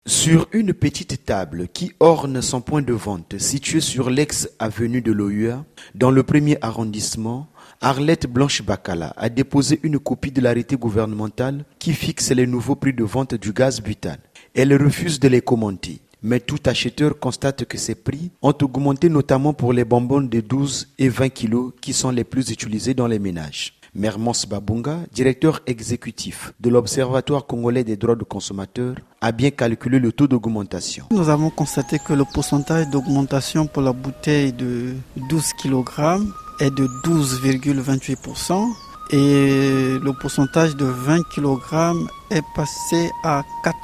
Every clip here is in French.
Sur une petite table qui orne son point de vente situé sur l'ex-avenue de l'OUA, dans le premier arrondissement, Arlette Blanche Bacala a déposé une copie de l'arrêté gouvernemental qui fixe les nouveaux prix de vente du gaz butane. Elle refuse de les commenter. Mais tout acheteur constate que ces prix ont augmenté notamment pour les bonbons de 12 et 20 kilos qui sont les plus utilisés dans les ménages. Mermos Babunga, directeur exécutif de l'Observatoire congolais des droits de consommateurs, a bien calculé le taux d'augmentation. Nous avons constaté que le pourcentage d'augmentation pour la bouteille de 12 kg est de 12,28%. Et le pourcentage de 20 kg est passé à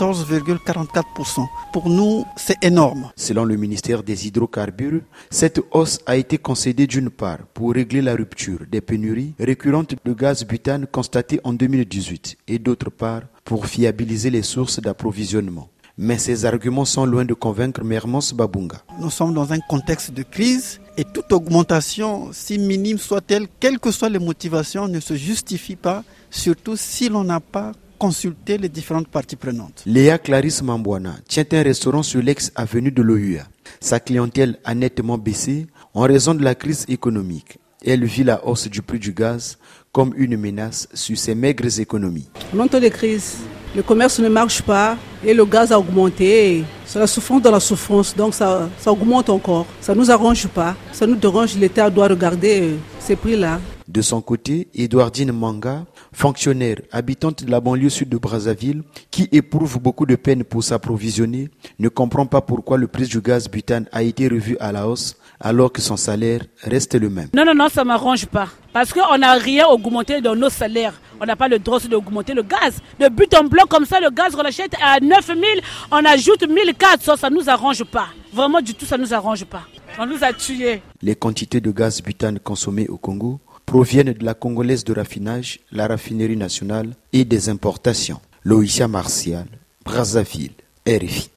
14,44%. Pour nous, c'est énorme. Selon le ministère des Hydrocarbures, cette hausse a été concédée d'une part pour régler la rupture des pénuries récurrentes de gaz butane constatées en 2018 et d'autre part pour fiabiliser les sources d'approvisionnement. Mais ces arguments sont loin de convaincre Mermos Babunga. Nous sommes dans un contexte de crise et toute augmentation, si minime soit-elle, quelles que soient les motivations, ne se justifie pas, surtout si l'on n'a pas consulté les différentes parties prenantes. Léa Clarisse Mambouana tient un restaurant sur l'ex-avenue de l'OUA. Sa clientèle a nettement baissé en raison de la crise économique. Elle vit la hausse du prix du gaz comme une menace sur ses maigres économies. En temps de crise, le commerce ne marche pas et le gaz a augmenté. C'est la souffrance dans la souffrance, donc ça augmente encore. Ça ne nous arrange pas, ça nous dérange. L'État doit regarder ces prix-là. De son côté, Edouardine Manga, fonctionnaire habitante de la banlieue sud de Brazzaville, qui éprouve beaucoup de peine pour s'approvisionner, ne comprend pas pourquoi le prix du gaz butane a été revu à la hausse alors que son salaire reste le même. Non, ça ne m'arrange pas. Parce qu'on n'a rien augmenté dans nos salaires. On n'a pas le droit d'augmenter le gaz. De but en bloc comme ça, le gaz, on l'achète à 9 000, on ajoute 1400, ça ne nous arrange pas. Vraiment du tout, ça ne nous arrange pas. On nous a tués. Les quantités de gaz butane consommées au Congo proviennent de la congolaise de raffinage, la raffinerie nationale et des importations. Loïcia Martial, Brazzaville, RFI.